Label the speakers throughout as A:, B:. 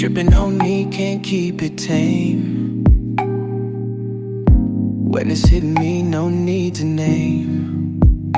A: Dripping on me, can't keep it tame. When it's hitting me, no need to name.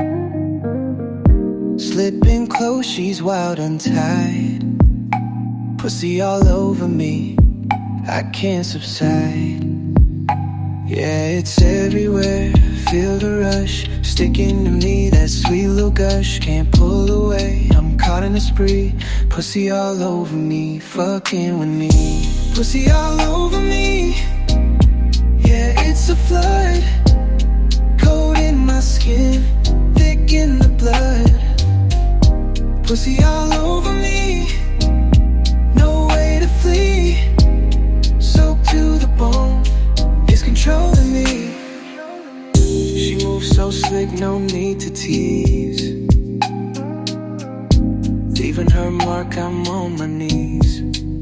A: Slipping close, she's wild untied. Pussy all over me, I can't subside. Yeah, it's everywhere, feel the rush. Sticking to me, that sweet little gush. Can't pull away, I'm caught in a spree. Pussy all over me, fucking with me. Pussy all over me. Yeah, it's a flood. Cold in my skin, thick in the blood. Pussy all over me, no way to flee. Soaked to the bone, it's controlling me. She moves so slick, no need to tease. Leaving her mark, I'm on my knees.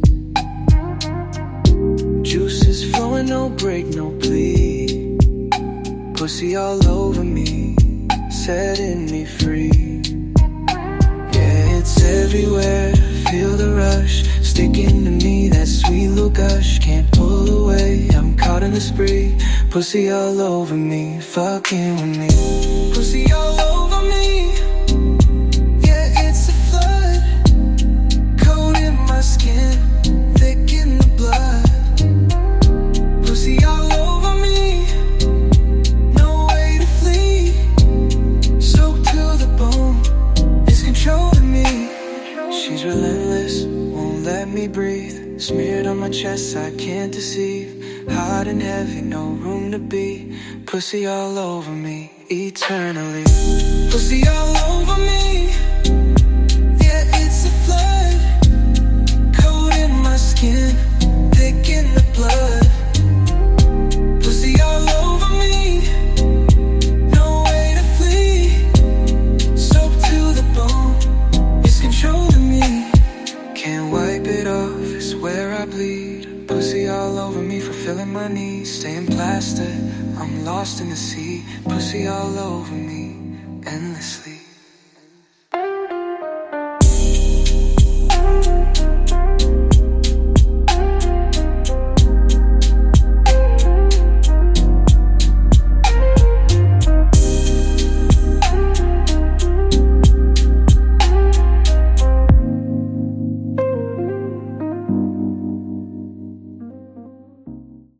A: Juices flowing, no break, no bleed. Pussy all over me, setting me free. Yeah, it's everywhere, feel the rush. Sticking to me, that sweet little gush. Can't pull away, I'm caught in a spree. Pussy all over me, fucking with me. Pussy all over me. Yeah, it's a flood. Cold in my skin, thick in the blood. Pussy all over me, no way to flee. Soaked to the bone, it's controlling me. She's relentless, won't let me breathe. Smeared on my chest, I can't deceive. Hot and heavy, no room to be. Pussy all over me, eternally. Pussy all over me. Yeah, it's a flood. Cold in my skin, thick in the blood. Pussy all over me, no way to flee. Soaked to the bone, it's controlling me. Can't wipe it off, it's where I bleed. Pussy all over me, fulfilling my needs. Staying plastered, I'm lost in the sea. Pussy all over me, endlessly.